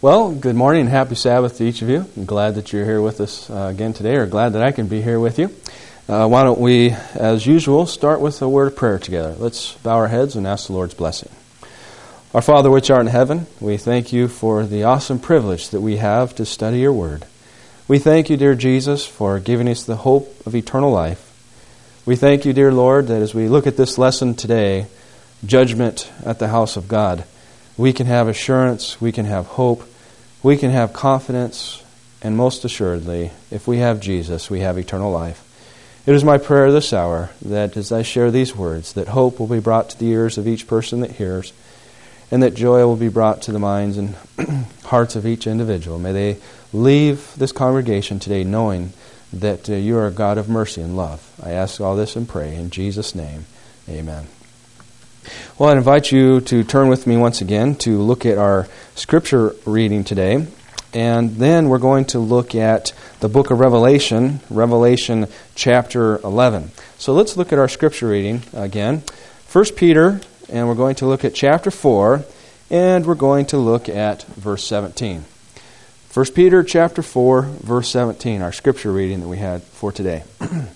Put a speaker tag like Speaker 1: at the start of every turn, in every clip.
Speaker 1: Well, good morning and happy Sabbath to each of you. I'm glad that you're here with us again today, or glad that I can be here with you. Why don't we, as usual, start with a word of prayer together. Let's bow our heads and ask the Lord's blessing. Our Father which art in heaven, we thank you for the awesome privilege that we have to study your word. We thank you, dear Jesus, for giving us the hope of eternal life. We thank you, dear Lord, that as we look at this lesson today, judgment at the house of God, we can have assurance, we can have hope, we can have confidence, and most assuredly, if we have Jesus, we have eternal life. It is my prayer this hour that as I share these words, that hope will be brought to the ears of each person that hears, and that joy will be brought to the minds and hearts of each individual. May they leave this congregation today knowing that you are a God of mercy and love. I ask all this and pray in Jesus' name. Amen. Well, I invite you to turn with me once again to look at our scripture reading today. And then we're going to look at the book of Revelation, Revelation chapter 11. So let's look at our scripture reading again. 1 Peter, and we're going to look at chapter 4, and we're going to look at verse 17. 1 Peter chapter 4, verse 17, our scripture reading that we had for today.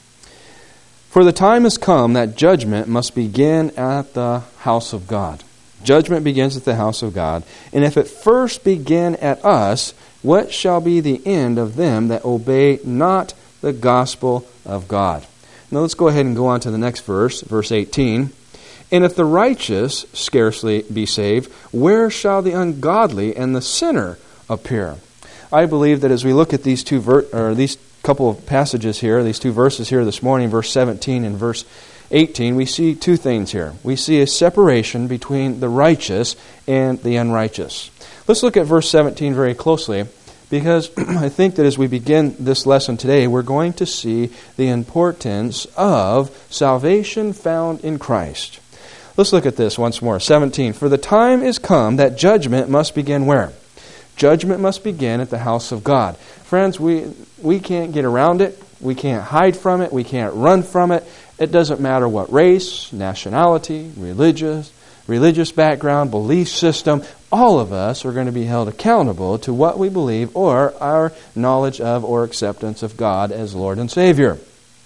Speaker 1: For the time has come that judgment must begin at the house of God. Judgment begins at the house of God. And if it first begin at us, what shall be the end of them that obey not the gospel of God? Now let's go ahead and go on to the next verse, verse 18. And if the righteous scarcely be saved, where shall the ungodly and the sinner appear? I believe that as we look at these these couple of passages here, these two verses here this morning, verse 17 and verse 18, we see two things here. We see a separation between the righteous and the unrighteous. Let's look at verse 17 very closely, because I think that as we begin this lesson today, we're going to see the importance of salvation found in Christ. Let's look at this once more. 17, for the time is come that judgment must begin where? Judgment must begin at the house of God. Friends, we can't get around it. We can't hide from it. We can't run from it. It doesn't matter what race, nationality, religious background, belief system. All of us are going to be held accountable to what we believe or our knowledge of or acceptance of God as Lord and Savior.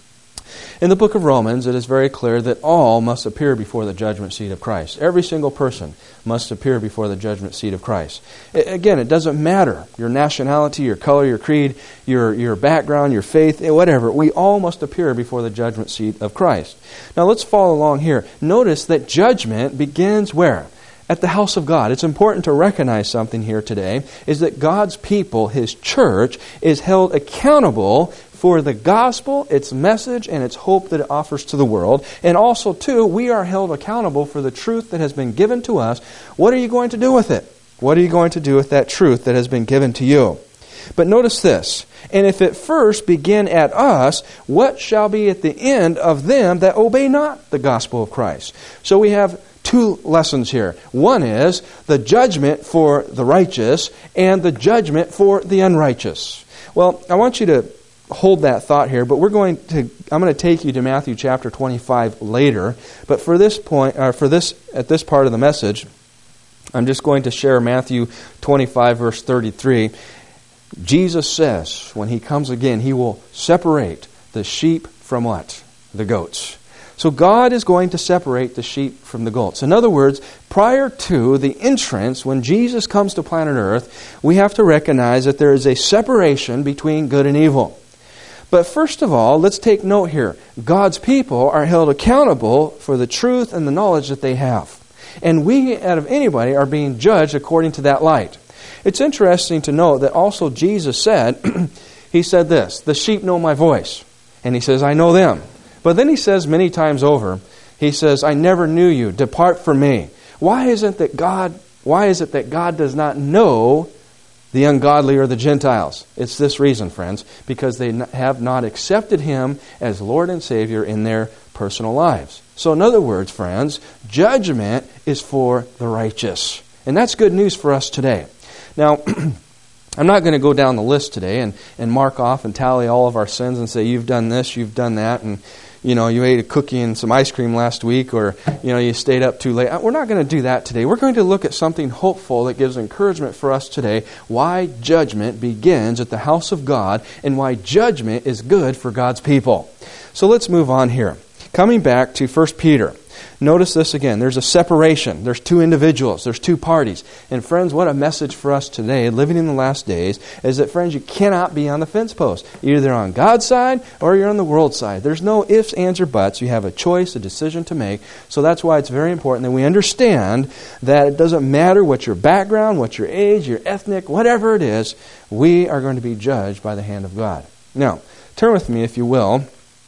Speaker 1: In the book of Romans, it is very clear that all must appear before the judgment seat of Christ. Every single person must appear before the judgment seat of Christ. Again, it doesn't matter your nationality, your color, your creed, your background, your faith, whatever. We all must appear before the judgment seat of Christ. Now let's follow along here. Notice that judgment begins where? At the house of God. It's important to recognize something here today, is that God's people, His church, is held accountable for the gospel, its message, and its hope that it offers to the world. And also, too, we are held accountable for the truth that has been given to us. What are you going to do with it? What are you going to do with that truth that has been given to you? But notice this, and if it first begin at us, what shall be at the end of them that obey not the gospel of Christ? So we have two lessons here. One is the judgment for the righteous and the judgment for the unrighteous. Well, I want you to hold that thought here, but I'm going to take you to Matthew chapter 25 later. But for this point, at this part of the message, I'm just going to share Matthew 25 verse 33. Jesus says, when He comes again, He will separate the sheep from what? The goats. So God is going to separate the sheep from the goats. In other words, prior to the entrance, when Jesus comes to planet Earth, we have to recognize that there is a separation between good and evil. But first of all, let's take note here. God's people are held accountable for the truth and the knowledge that they have. And we, out of anybody, are being judged according to that light. It's interesting to note that also Jesus said, He said this, the sheep know my voice. And He says, I know them. But then He says many times over, He says, I never knew you. Depart from me. Why is it that God does not know the ungodly or the Gentiles? It's this reason, friends, because they have not accepted Him as Lord and Savior in their personal lives. So in other words, friends, judgment is for the righteous. And that's good news for us today. Now, I'm not going to go down the list today and mark off and tally all of our sins and say, you've done this, you've done that, and you ate a cookie and some ice cream last week, or, you stayed up too late. We're not going to do that today. We're going to look at something hopeful that gives encouragement for us today, why judgment begins at the house of God and why judgment is good for God's people. So let's move on here. Coming back to 1 Peter. Notice this again. There's a separation. There's two individuals. There's two parties. And friends, what a message for us today, living in the last days, is that, friends, you cannot be on the fence post. You're either on God's side or you're on the world's side. There's no ifs, ands, or buts. You have a choice, a decision to make. So that's why it's very important that we understand that it doesn't matter what your background, what your age, your ethnic, whatever it is, we are going to be judged by the hand of God. Now, turn with me, if you will,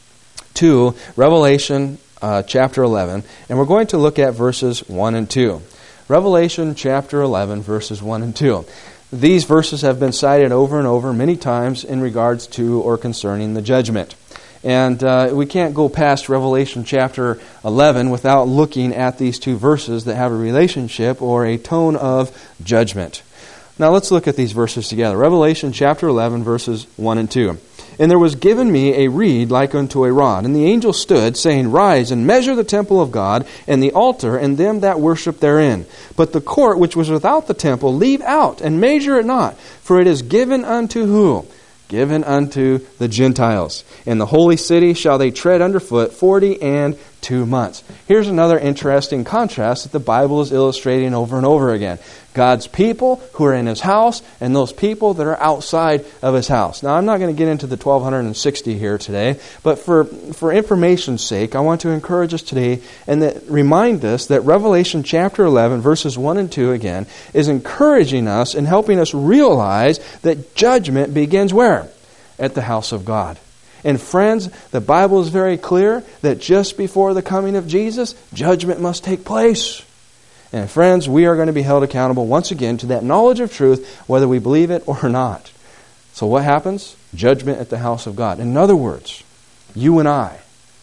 Speaker 1: to Revelation chapter 11, and we're going to look at verses 1 and 2. Revelation chapter 11, verses 1 and 2. These verses have been cited over and over many times in regards to or concerning the judgment. And we can't go past Revelation chapter 11 without looking at these two verses that have a relationship or a tone of judgment. Now let's look at these verses together. Revelation chapter 11, verses 1 and 2. And there was given me a reed like unto a rod. And the angel stood, saying, Rise and measure the temple of God, and the altar, and them that worship therein. But the court which was without the temple leave out, and measure it not. For it is given unto who? Given unto the Gentiles. In the holy city shall they tread underfoot 42 months. Here's another interesting contrast that the Bible is illustrating over and over again. God's people who are in His house and those people that are outside of His house. Now, I'm not going to get into the 1260 here today, but for information's sake, I want to encourage us today and remind us that Revelation chapter 11, verses 1 and 2 again, is encouraging us and helping us realize that judgment begins where? At the house of God. And friends, the Bible is very clear that just before the coming of Jesus, judgment must take place. And friends, we are going to be held accountable once again to that knowledge of truth, whether we believe it or not. So what happens? Judgment at the house of God. In other words, you and I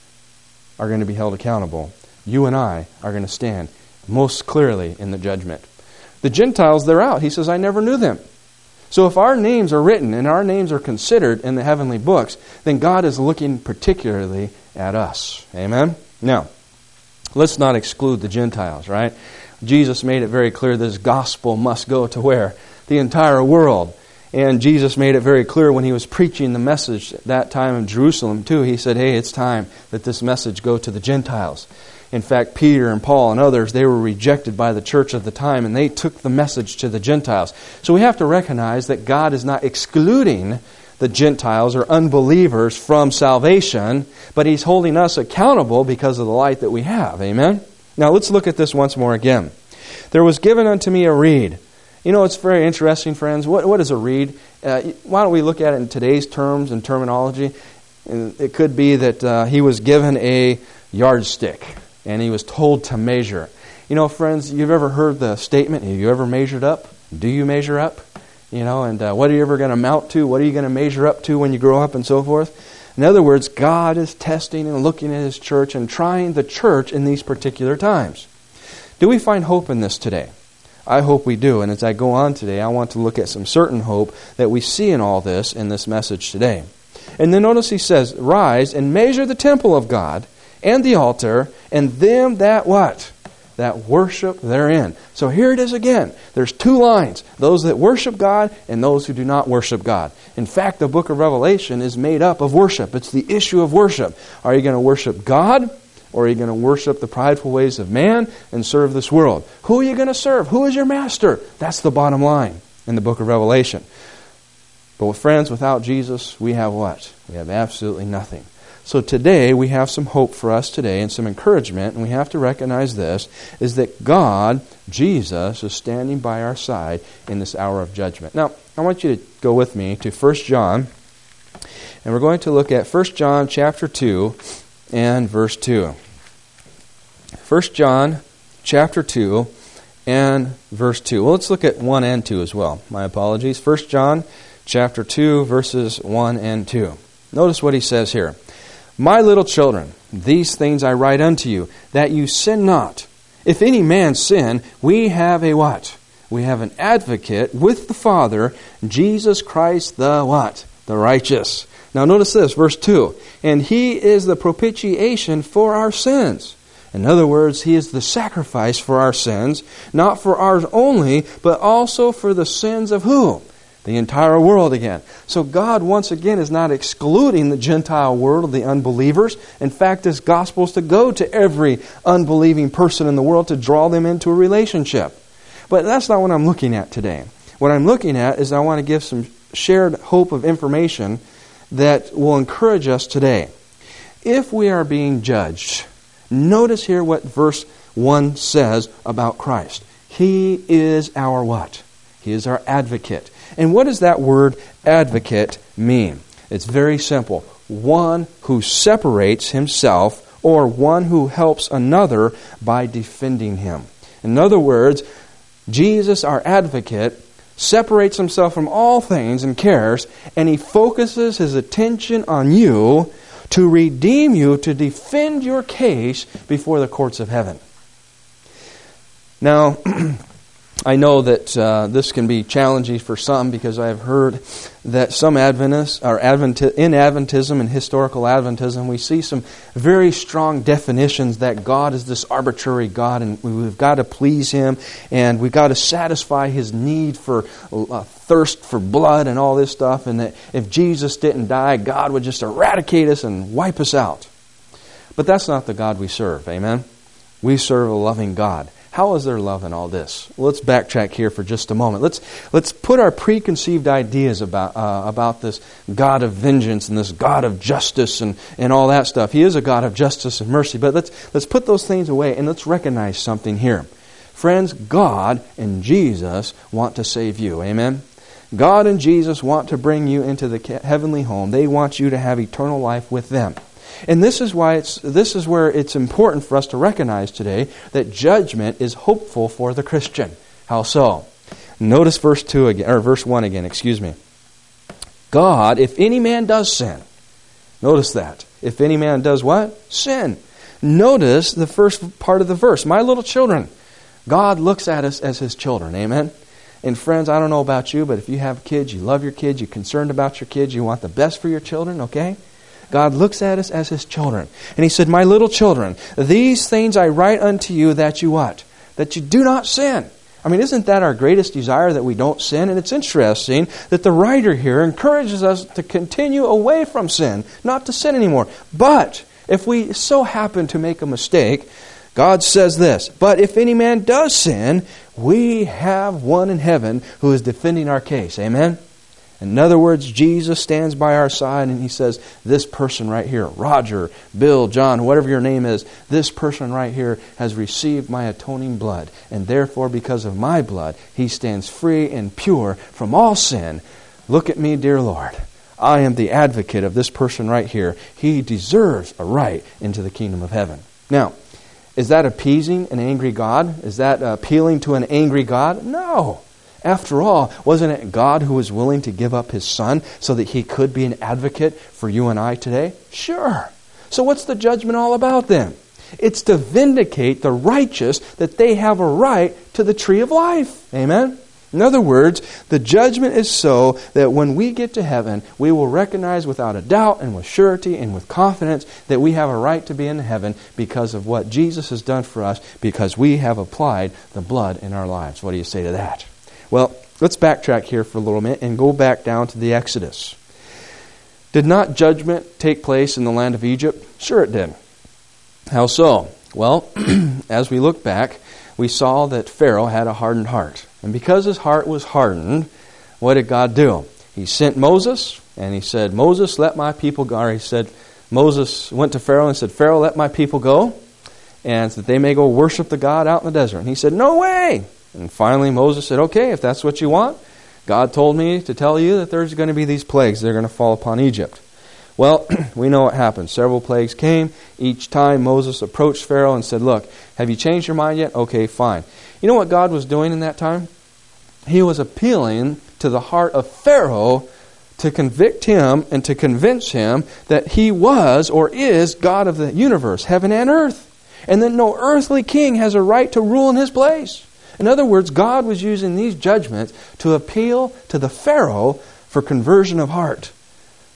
Speaker 1: are going to be held accountable. You and I are going to stand most clearly in the judgment. The Gentiles, they're out. He says, I never knew them. So if our names are written and our names are considered in the heavenly books, then God is looking particularly at us. Amen? Now, let's not exclude the Gentiles, right? Jesus made it very clear this gospel must go to where? The entire world. And Jesus made it very clear when He was preaching the message at that time in Jerusalem too. He said, hey, it's time that this message go to the Gentiles. In fact, Peter and Paul and others, they were rejected by the church of the time, and they took the message to the Gentiles. So we have to recognize that God is not excluding the Gentiles or unbelievers from salvation, but He's holding us accountable because of the light that we have. Amen? Now let's look at this once more again. There was given unto me a reed. It's very interesting, friends. What is a reed? Why don't we look at it in today's terms and terminology? It could be that he was given a yardstick and he was told to measure. Friends, you've ever heard the statement, have you ever measured up? Do you measure up? And what are you ever going to amount to? What are you going to measure up to when you grow up and so forth? In other words, God is testing and looking at His church and trying the church in these particular times. Do we find hope in this today? I hope we do. And as I go on today, I want to look at some certain hope that we see in all this in this message today. And then notice he says, Rise and measure the temple of God and the altar and them that what? That worship therein. So here it is again. There's two lines. Those that worship God and those who do not worship God. In fact, the book of Revelation is made up of worship. It's the issue of worship. Are you going to worship God? Or are you going to worship the prideful ways of man and serve this world? Who are you going to serve? Who is your master? That's the bottom line in the book of Revelation. But friends, without Jesus, we have what? We have absolutely nothing. So today, we have some hope for us today and some encouragement, and we have to recognize this, is that God, Jesus, is standing by our side in this hour of judgment. Now, I want you to go with me to 1 John, and we're going to look at 1 John chapter 2 and verse 2. 1 John chapter 2 and verse 2. Well, let's look at 1 and 2 as well. My apologies. 1 John chapter 2, verses 1 and 2. Notice what he says here. My little children, these things I write unto you, that you sin not. If any man sin, we have a what? We have an advocate with the Father, Jesus Christ the what? The righteous. Now notice this, verse 2. And He is the propitiation for our sins. In other words, He is the sacrifice for our sins, not for ours only, but also for the sins of who? The entire world again. So God, once again, is not excluding the Gentile world, the unbelievers. In fact, this gospel is to go to every unbelieving person in the world to draw them into a relationship. But that's not what I'm looking at today. What I'm looking at is I want to give some shared hope of information that will encourage us today. If we are being judged, notice here what verse 1 says about Christ. He is our what? He is our advocate. And what does that word advocate mean? It's very simple. One who separates himself, or one who helps another by defending him. In other words, Jesus, our advocate, separates himself from all things and cares, and He focuses His attention on you to redeem you, to defend your case before the courts of heaven. Now, I know that this can be challenging for some, because I have heard that some Adventists, or in Adventism and historical Adventism, we see some very strong definitions that God is this arbitrary God, and we've got to please Him, and we've got to satisfy His need for thirst for blood and all this stuff, and that if Jesus didn't die, God would just eradicate us and wipe us out. But that's not the God we serve, amen? We serve a loving God. How is there love in all this? Well, let's backtrack here for just a moment. Let's put our preconceived ideas about this God of vengeance and this God of justice and all that stuff. He is a God of justice and mercy, but let's put those things away and let's recognize something here. Friends, God and Jesus want to save you. Amen? God and Jesus want to bring you into the heavenly home. They want you to have eternal life with them. And this is where it's important for us to recognize today that judgment is hopeful for the Christian. How so? Notice verse 1 again, excuse me. God, if any man does sin, notice that. If any man does what? Sin. Notice the first part of the verse. My little children. God looks at us as His children. Amen? And friends, I don't know about you, but if you have kids, you love your kids, you're concerned about your kids, you want the best for your children, okay? God looks at us as His children. And He said, my little children, these things I write unto you that you what? That you do not sin. I mean, isn't that our greatest desire, that we don't sin? And it's interesting that the writer here encourages us to continue away from sin, not to sin anymore. But if we so happen to make a mistake, God says this, but if any man does sin, we have one in heaven who is defending our case. Amen? In other words, Jesus stands by our side and He says, this person right here, Roger, Bill, John, whatever your name is, this person right here has received my atoning blood. And therefore, because of my blood, he stands free and pure from all sin. Look at me, dear Lord. I am the advocate of this person right here. He deserves a right into the kingdom of heaven. Now, is that appeasing an angry God? Is that appealing to an angry God? No. After all, wasn't it God who was willing to give up His Son so that He could be an advocate for you and I today? Sure. So what's the judgment all about then? It's to vindicate the righteous, that they have a right to the tree of life. Amen? In other words, the judgment is so that when we get to heaven, we will recognize without a doubt and with surety and with confidence that we have a right to be in heaven because of what Jesus has done for us, because we have applied the blood in our lives. What do you say to that? Well, let's backtrack here for a little minute and go back down to the Exodus. Did not judgment take place in the land of Egypt? Sure it did. How so? Well, as we look back, we saw that Pharaoh had a hardened heart. And because his heart was hardened, what did God do? He sent Moses, and He said, Moses, let my people go. Or He said, Moses went to Pharaoh and said, Pharaoh, let my people go, and that they may go worship the God out in the desert. And he said, no way! And finally Moses said, okay, if that's what you want, God told me to tell you that there's going to be these plagues that are going to fall upon Egypt. Well, we know what happened. Several plagues came. Each time Moses approached Pharaoh and said, look, have you changed your mind yet? Okay, fine. You know what God was doing in that time? He was appealing to the heart of Pharaoh to convict him and to convince him that he was or is God of the universe, heaven and earth. And that no earthly king has a right to rule in his place. In other words, God was using these judgments to appeal to the Pharaoh for conversion of heart.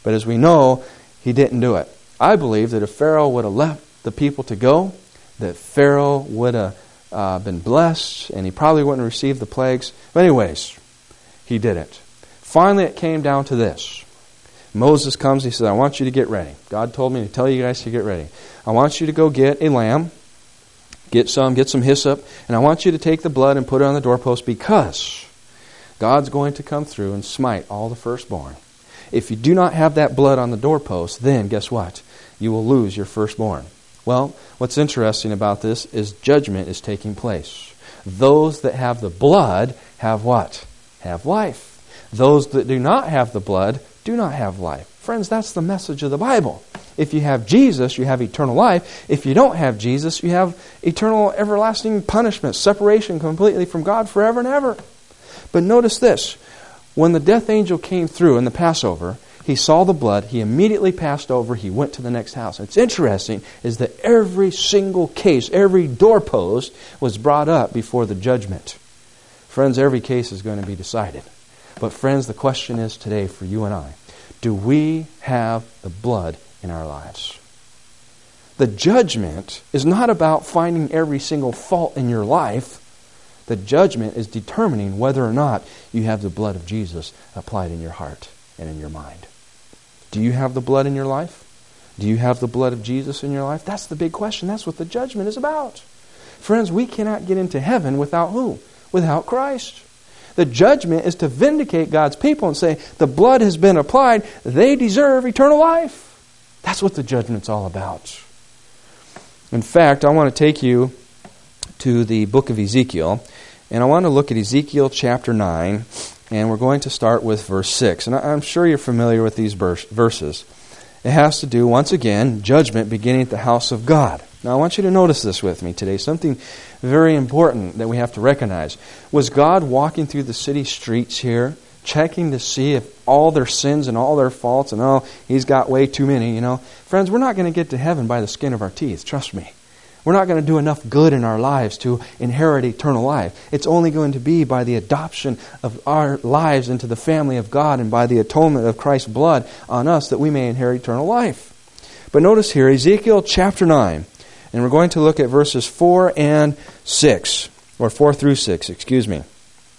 Speaker 1: But as we know, he didn't do it. I believe that if Pharaoh would have left the people to go, that Pharaoh would have been blessed, and he probably wouldn't have received the plagues. But anyways, he didn't. Finally, it came down to this. Moses comes, he says, I want you to get ready. God told me to tell you guys to get ready. I want you to go get a lamb, get some hyssop, and I want you to take the blood and put it on the doorpost, because God's going to come through and smite all the firstborn. If you do not have that blood on the doorpost, then guess what? You will lose your firstborn. Well, what's interesting about this is judgment is taking place. Those that have the blood have what? Have life. Those that do not have the blood do not have life. Friends, that's the message of the Bible. If you have Jesus, you have eternal life. If you don't have Jesus, you have eternal, everlasting punishment, separation completely from God forever and ever. But notice this. When the death angel came through in the Passover, he saw the blood, he immediately passed over, he went to the next house. It's interesting is that every single case, every doorpost was brought up before the judgment. Friends, every case is going to be decided. But friends, the question is today for you and I, do we have the blood in our lives? The judgment is not about finding every single fault in your life. The judgment is determining whether or not you have the blood of Jesus applied in your heart and in your mind. Do you have the blood in your life? Do you have the blood of Jesus in your life? That's the big question. That's what the judgment is about. Friends, we cannot get into heaven without who? Without Christ. The judgment is to vindicate God's people and say, the blood has been applied, they deserve eternal life. That's what the judgment's all about. In fact, I want to take you to the book of Ezekiel, and I want to look at Ezekiel chapter 9, and we're going to start with verse 6. And I'm sure you're familiar with these verses. It has to do, once again, judgment beginning at the house of God. Now, I want you to notice this with me today, something very important that we have to recognize. Was God walking through the city streets here, checking to see if all their sins and all their faults, and he's got way too many, Friends, we're not going to get to heaven by the skin of our teeth, trust me. We're not going to do enough good in our lives to inherit eternal life. It's only going to be by the adoption of our lives into the family of God and by the atonement of Christ's blood on us that we may inherit eternal life. But notice here, Ezekiel chapter 9, and we're going to look at verses 4 and 6, or 4 through 6, excuse me.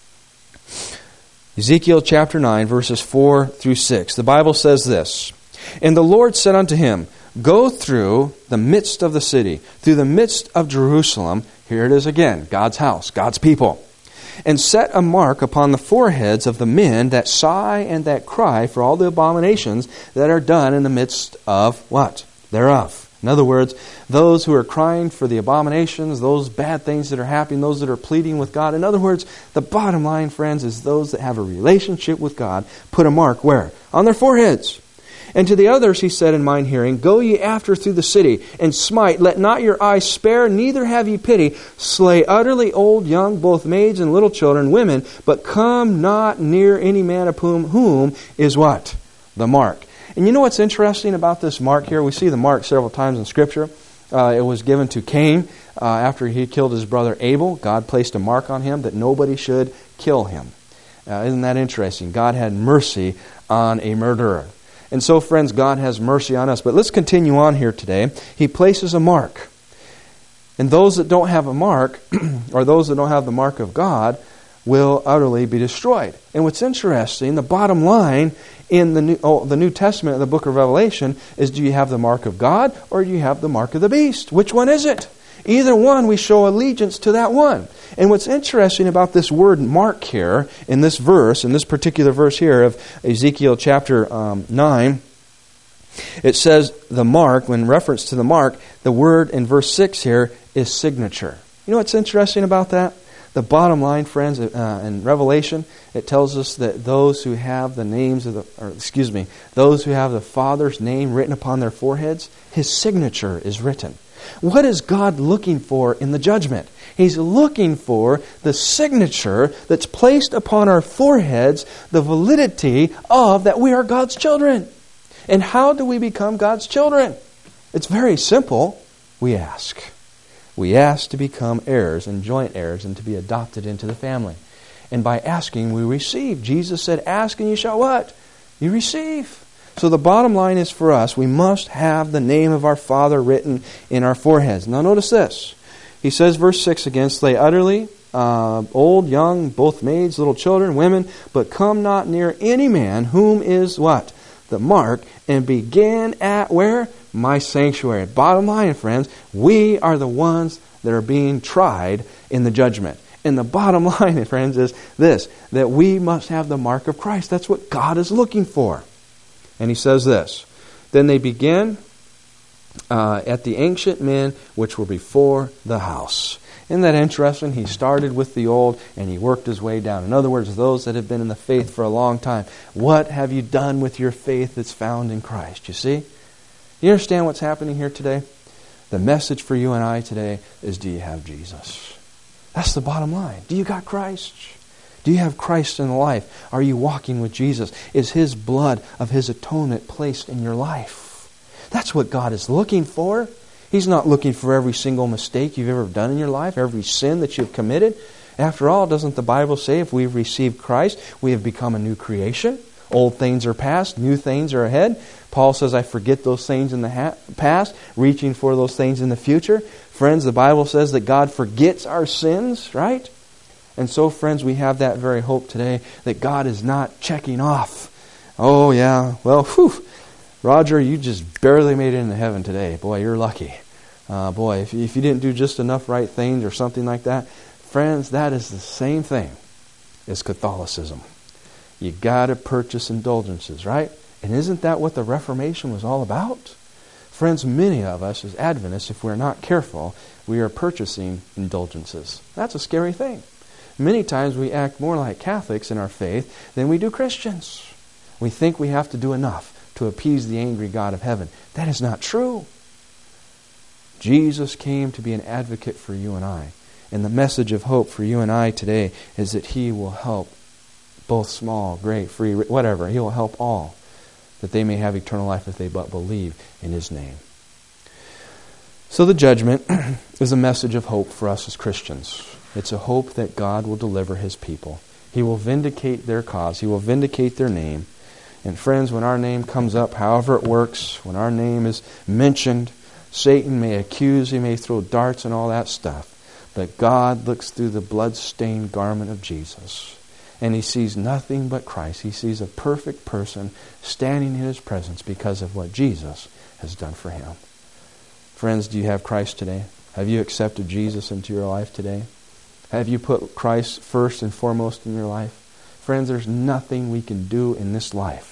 Speaker 1: Ezekiel chapter 9, verses 4 through 6. The Bible says this, And the Lord said unto him, Go through the midst of the city, through the midst of Jerusalem, here it is again, God's house, God's people, and set a mark upon the foreheads of the men that sigh and that cry for all the abominations that are done in the midst of what? Thereof. In other words, those who are crying for the abominations, those bad things that are happening, those that are pleading with God. In other words, the bottom line, friends, is those that have a relationship with God put a mark where? On their foreheads. And to the others he said in mine hearing, Go ye after through the city, and smite, let not your eyes spare, neither have ye pity. Slay utterly old, young, both maids and little children, women, but come not near any man of whom is what? The mark. And you know what's interesting about this mark here? We see the mark several times in Scripture. It was given to Cain after he killed his brother Abel. God placed a mark on him that nobody should kill him. Isn't that interesting? God had mercy on a murderer. And so, friends, God has mercy on us. But let's continue on here today. He places a mark. And those that don't have a mark, or those that don't have the mark of God, will utterly be destroyed. And what's interesting, the bottom line in the New Testament, in the book of Revelation, is do you have the mark of God or do you have the mark of the beast? Which one is it? Either one, we show allegiance to that one. And what's interesting about this word mark here, in this verse, in this particular verse here of Ezekiel chapter 9, it says the mark, when reference to the mark, the word in verse 6 here is signature. You know what's interesting about that? The bottom line, friends, in Revelation, it tells us that those who have the names of those who have the Father's name written upon their foreheads, His signature is written. What is God looking for in the judgment? He's looking for the signature that's placed upon our foreheads, the validity of that we are God's children. And how do we become God's children? It's very simple. We ask. We ask to become heirs and joint heirs and to be adopted into the family. And by asking, we receive. Jesus said, ask and you shall what? You receive. So the bottom line is for us, we must have the name of our Father written in our foreheads. Now notice this. He says, verse 6 again, slay utterly, old, young, both maids, little children, women, but come not near any man whom is what? The mark, and begin at where? My sanctuary. Bottom line, friends, we are the ones that are being tried in the judgment. And the bottom line, friends, is this, that we must have the mark of Christ. That's what God is looking for. And he says this, then they begin at the ancient men which were before the house. Isn't that interesting? He started with the old and he worked his way down. In other words, those that have been in the faith for a long time. What have you done with your faith that's found in Christ? You see? You understand what's happening here today? The message for you and I today is, do you have Jesus? That's the bottom line. Do you got Christ? Do you have Christ in life? Are you walking with Jesus? Is His blood of His atonement placed in your life? That's what God is looking for. He's not looking for every single mistake you've ever done in your life, every sin that you've committed. After all, doesn't the Bible say if we've received Christ, we have become a new creation? Old things are past, new things are ahead. Paul says, I forget those things in the past, reaching for those things in the future. Friends, the Bible says that God forgets our sins, right? And so, friends, we have that very hope today that God is not checking off. Oh, yeah, well, whew, Roger, you just barely made it into heaven today. Boy, you're lucky. Boy, if you didn't do just enough right things or something like that, friends, that is the same thing as Catholicism. You got to purchase indulgences, right? And isn't that what the Reformation was all about? Friends, many of us as Adventists, if we're not careful, we are purchasing indulgences. That's a scary thing. Many times we act more like Catholics in our faith than we do Christians. We think we have to do enough to appease the angry God of heaven. That is not true. Jesus came to be an advocate for you and I. And the message of hope for you and I today is that He will help both small, great, free, whatever. He will help all, that they may have eternal life if they but believe in His name. So the judgment is a message of hope for us as Christians. It's a hope that God will deliver His people. He will vindicate their cause. He will vindicate their name. And friends, when our name comes up, however it works, when our name is mentioned, Satan may accuse, he may throw darts and all that stuff. But God looks through the blood-stained garment of Jesus, and He sees nothing but Christ. He sees a perfect person standing in His presence because of what Jesus has done for him. Friends, do you have Christ today? Have you accepted Jesus into your life today? Have you put Christ first and foremost in your life? Friends, there's nothing we can do in this life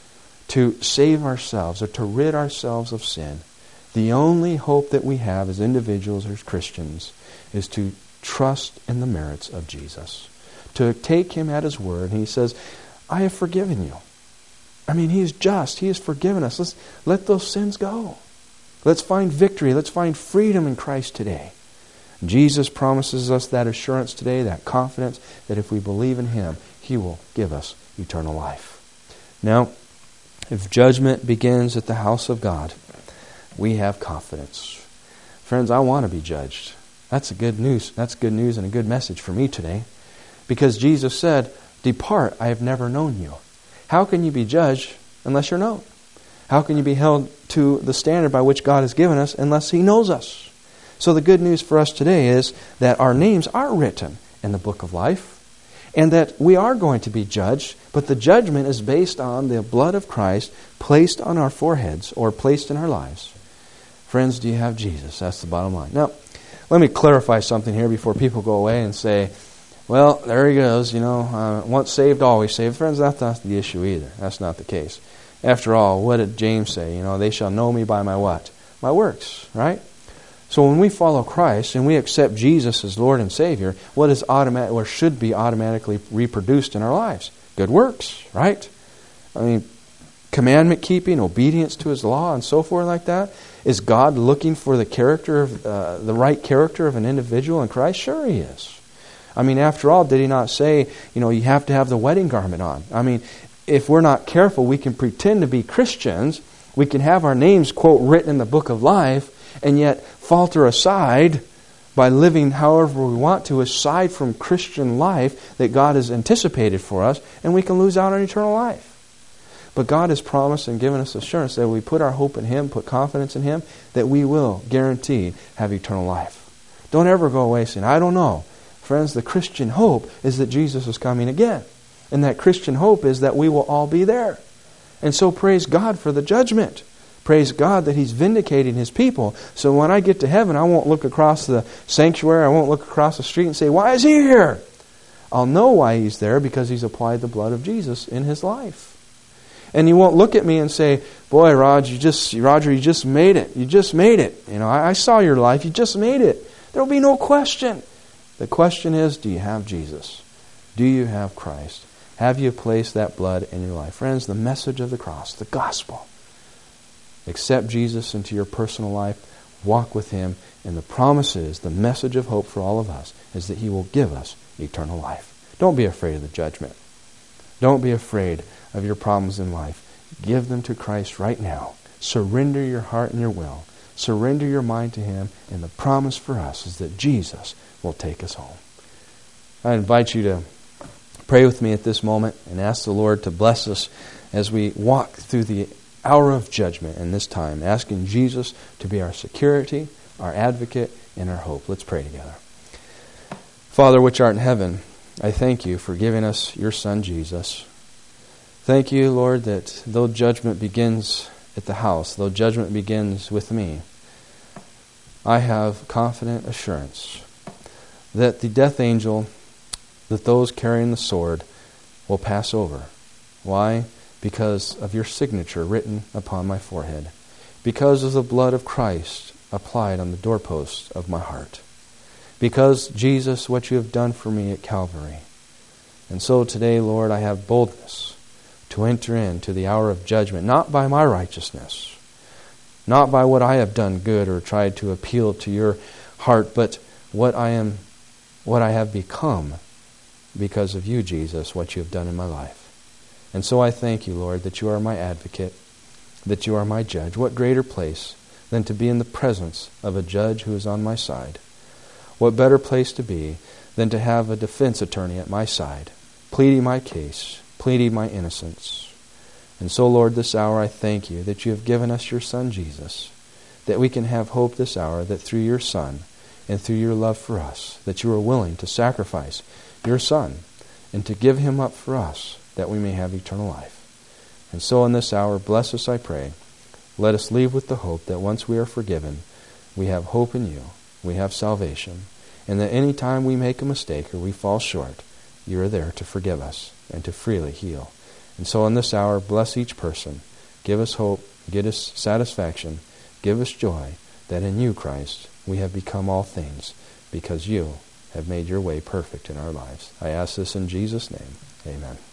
Speaker 1: to save ourselves or to rid ourselves of sin. The only hope that we have as individuals or as Christians is to trust in the merits of Jesus. To take Him at His word. And He says, I have forgiven you. I mean, He is just. He has forgiven us. Let those sins go. Let's find victory. Let's find freedom in Christ today. Jesus promises us that assurance today, that confidence, that if we believe in Him, He will give us eternal life. Now, if judgment begins at the house of God, we have confidence. Friends, I want to be judged. That's good news. That's good news and a good message for me today. Because Jesus said, depart, I have never known you. How can you be judged unless you're known? How can you be held to the standard by which God has given us unless He knows us? So the good news for us today is that our names are written in the book of life and that we are going to be judged, but the judgment is based on the blood of Christ placed on our foreheads or placed in our lives. Friends, do you have Jesus? That's the bottom line. Now, let me clarify something here before people go away and say, well, there he goes, once saved, always saved. Friends, that's not the issue either. That's not the case. After all, what did James say? They shall know me by my what? My works, right? So when we follow Christ and we accept Jesus as Lord and Savior, what is automatic or should be automatically reproduced in our lives? Good works, right? I mean, commandment keeping, obedience to His law, and so forth like that. Is God looking for the character of the right character of an individual in Christ? Sure, He is. I mean, after all, did He not say, you have to have the wedding garment on? I mean, if we're not careful, we can pretend to be Christians. We can have our names, quote, written in the book of life, and yet falter aside by living however we want to, aside from Christian life that God has anticipated for us, and we can lose out on eternal life. But God has promised and given us assurance that we put our hope in Him, put confidence in Him, that we will, guaranteed, have eternal life. Don't ever go away saying, I don't know. Friends, the Christian hope is that Jesus is coming again. And that Christian hope is that we will all be there. And so praise God for the judgment. Praise God that He's vindicating His people. So when I get to heaven, I won't look across the sanctuary, I won't look across the street and say, why is He here? I'll know why He's there, because He's applied the blood of Jesus in His life. And He won't look at me and say, boy, Roger, you just made it. You just made it. I saw your life. You just made it. There will be no question. The question is, do you have Jesus? Do you have Christ? Have you placed that blood in your life? Friends, the message of the cross, the gospel. Accept Jesus into your personal life. Walk with Him. And the promise is, the message of hope for all of us, is that He will give us eternal life. Don't be afraid of the judgment. Don't be afraid of your problems in life. Give them to Christ right now. Surrender your heart and your will. Surrender your mind to Him. And the promise for us is that Jesus will take us home. I invite you to pray with me at this moment and ask the Lord to bless us as we walk through the hour of judgment in this time, asking Jesus to be our security, our advocate, and our hope. Let's pray together. Father, which art in heaven, I thank You for giving us Your Son, Jesus. Thank You, Lord, that though judgment begins at the house, though judgment begins with me, I have confident assurance that the death angel, that those carrying the sword will pass over. Why? Because of Your signature written upon my forehead. Because of the blood of Christ applied on the doorposts of my heart. Because, Jesus, what You have done for me at Calvary. And so today, Lord, I have boldness to enter into the hour of judgment, not by my righteousness, not by what I have done good or tried to appeal to Your heart, but what I have become because of You, Jesus, what You have done in my life. And so I thank You, Lord, that You are my advocate, that You are my judge. What greater place than to be in the presence of a judge who is on my side? What better place to be than to have a defense attorney at my side, pleading my case, pleading my innocence. And so, Lord, this hour I thank You that You have given us Your Son, Jesus, that we can have hope this hour, that through Your Son and through Your love for us, that You are willing to sacrifice Your Son and to give Him up for us, that we may have eternal life. And so in this hour, bless us, I pray. Let us leave with the hope that once we are forgiven, we have hope in You, we have salvation, and that any time we make a mistake or we fall short, You are there to forgive us and to freely heal. And so in this hour, bless each person. Give us hope, give us satisfaction, give us joy, that in You, Christ, we have become all things, because You have made Your way perfect in our lives. I ask this in Jesus' name. Amen.